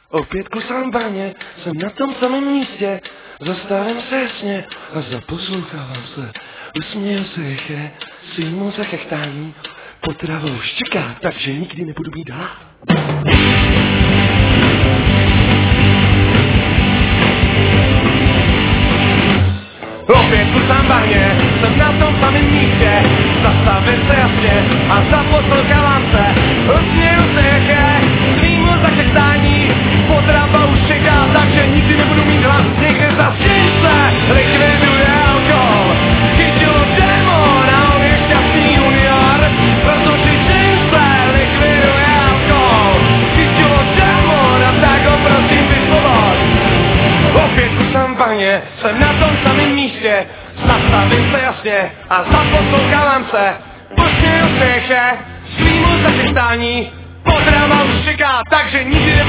Opět kusám baně, jsem na tom samém místě, zastavím se jasně a zaposlouchávám se. Usměju se je, svýmu zachechtání, potrava už čeká, takže nikdy nebudu mít hlad. Opět kusám baně, jsem na tom samém místě, zastavím se jasně a zaposlouchávám se. Usměju se je, svýmu zachechtání, potrava už čeká, takže nikdy nebudu mít hlad. Někde za stěnce likviduje alkohol, chytilo démon a on je šťastný junior, protože stěnce likviduje alkohol, chytilo démon a tak ho prosím vysvobod. Opět kusám baně, jsem na tom samém místě, zastavím se jasně a zaposlouchávám se. Usměju se svýmu zachechtání, potrava už čeká, takže nikdy